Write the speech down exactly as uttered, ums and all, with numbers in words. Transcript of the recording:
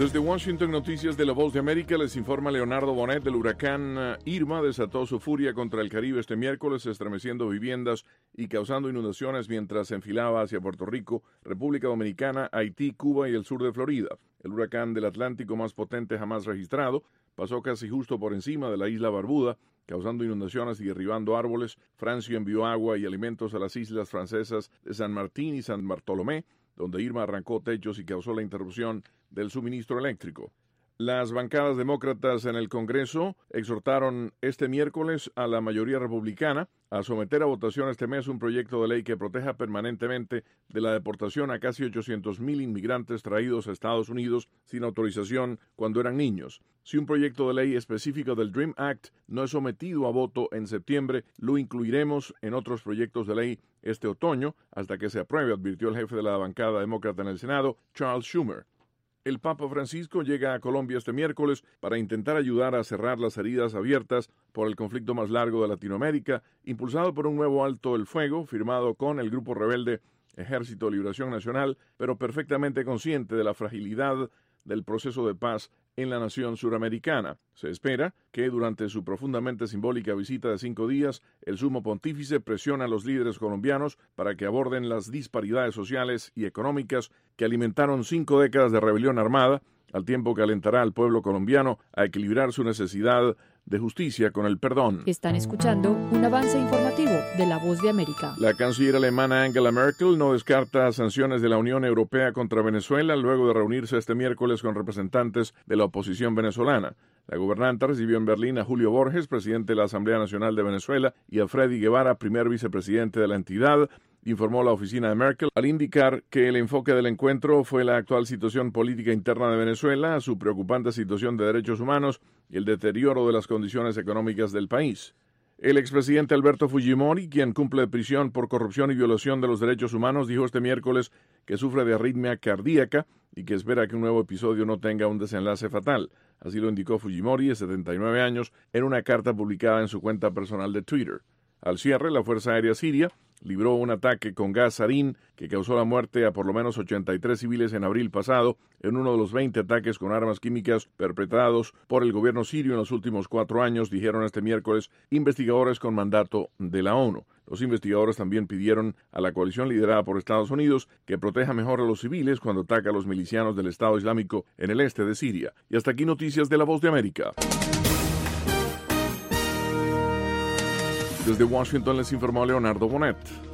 Desde Washington, noticias de La Voz de América, les informa Leonardo Bonet. Del huracán Irma desató su furia contra el Caribe este miércoles, estremeciendo viviendas y causando inundaciones mientras se enfilaba hacia Puerto Rico, República Dominicana, Haití, Cuba y el sur de Florida. El huracán del Atlántico más potente jamás registrado pasó casi justo por encima de la isla Barbuda, causando inundaciones y derribando árboles. Francia envió agua y alimentos a las islas francesas de San Martín y San Bartolomé, donde Irma arrancó techos y causó la interrupción del suministro eléctrico. Las bancadas demócratas en el Congreso exhortaron este miércoles a la mayoría republicana a someter a votación este mes un proyecto de ley que proteja permanentemente de la deportación a casi ochocientos mil inmigrantes traídos a Estados Unidos sin autorización cuando eran niños. Si un proyecto de ley específico del DREAM Act no es sometido a voto en septiembre, lo incluiremos en otros proyectos de ley este otoño hasta que se apruebe, advirtió el jefe de la bancada demócrata en el Senado, Charles Schumer. El Papa Francisco llega a Colombia este miércoles para intentar ayudar a cerrar las heridas abiertas por el conflicto más largo de Latinoamérica, impulsado por un nuevo alto el fuego firmado con el grupo rebelde Ejército de Liberación Nacional, pero perfectamente consciente de la fragilidad del proceso de paz en la nación suramericana. Se espera que durante su profundamente simbólica visita de cinco días, el sumo pontífice presione a los líderes colombianos para que aborden las disparidades sociales y económicas que alimentaron cinco décadas de rebelión armada, al tiempo que alentará al pueblo colombiano a equilibrar su necesidad de justicia con el perdón. Están escuchando un avance informativo de La Voz de América. La canciller alemana Angela Merkel no descarta sanciones de la Unión Europea contra Venezuela luego de reunirse este miércoles con representantes de la oposición venezolana. La gobernante recibió en Berlín a Julio Borges, presidente de la Asamblea Nacional de Venezuela, y a Freddy Guevara, primer vicepresidente de la entidad, informó la oficina de Merkel, al indicar que el enfoque del encuentro fue la actual situación política interna de Venezuela, su preocupante situación de derechos humanos y el deterioro de las condiciones económicas del país. El expresidente Alberto Fujimori, quien cumple prisión por corrupción y violación de los derechos humanos, dijo este miércoles que sufre de arritmia cardíaca y que espera que un nuevo episodio no tenga un desenlace fatal. Así lo indicó Fujimori, de setenta y nueve años, en una carta publicada en su cuenta personal de Twitter. Al cierre, la Fuerza Aérea Siria libró un ataque con gas sarín que causó la muerte a por lo menos ochenta y tres civiles en abril pasado en uno de los veinte ataques con armas químicas perpetrados por el gobierno sirio en los últimos cuatro años, dijeron este miércoles investigadores con mandato de la ONU. Los investigadores también pidieron a la coalición liderada por Estados Unidos que proteja mejor a los civiles cuando ataca a los milicianos del Estado Islámico en el este de Siria. Y hasta aquí noticias de La Voz de América. Desde Washington les informó Leonardo Bonet.